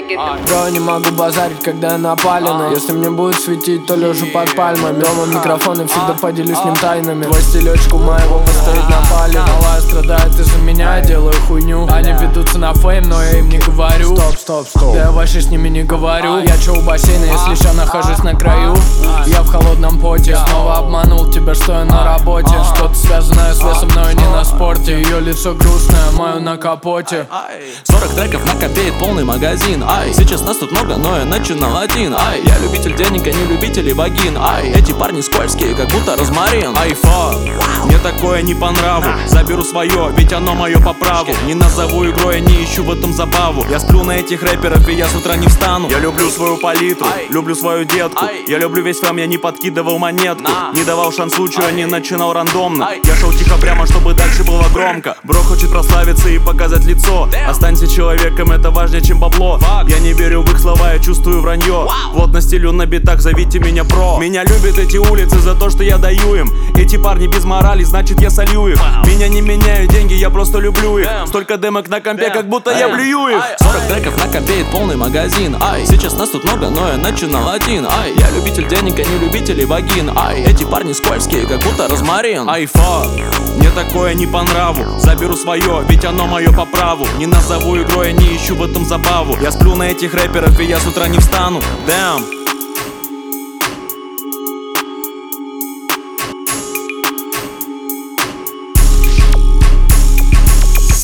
Бро, не могу базарить, когда я напаленный. Если мне будет светить, то лежу под пальмами. Дома микрофон и всегда поделюсь с ним тайнами. Твой стилечку моего поставить на палец. Малая страдает из-за меня, я делаю хуйню. Они ведутся на фейм, но я им не говорю. Стоп. Да я вообще с ними не говорю. Я чё у бассейна, если ща нахожусь на краю. Я в холодном поте. Снова обманул тебя, что я на работе. Что-то связанное с весом, но я не на спорте. Ее лицо грустное, мое на капоте. 40 треков накопеет полный магазин. Ай, сейчас нас тут много, но я начинал один. Ай, я любитель денег, а не любитель вагин. Ай, эти парни скользкие, как будто розмарин. Ай, фак, мне такое не по нраву. Заберу свое, ведь оно мое по праву. Не назову игрой, я не ищу в этом забаву. Я сплю на этих рэперов, и я с утра не встану. Я люблю свою палитру, люблю свою детку. Я люблю весь фэм, я не подкидывал монетку. Не давал шанс случаю, я не начинал рандомно. Я шел тихо прямо, чтобы дальше было громко. Бро хочет прославиться и показать лицо. Останься человеком, это важнее, чем бабло. Я не верю в их слова, я чувствую вранье. Вот на стилю на битах, зовите меня про. Меня любят эти улицы за то, что я даю им. Эти парни без морали, значит я солью их. Меня не меняют деньги, я просто люблю их. Столько демок на компе, как будто я блюю их. 40 треков накопеет полный магазин. Ай, сейчас нас тут много, но я начинал один. Ай, я любитель денег, а не любитель вагин. Ай, эти парни скользкие, как будто розмарин. Ай, фак, мне такое не по нраву. Заберу свое, ведь оно мое по праву. Не назову игрой, я не ищу в этом забаву. Я сплю на этих рэперов, и я с утра не встану. Damn.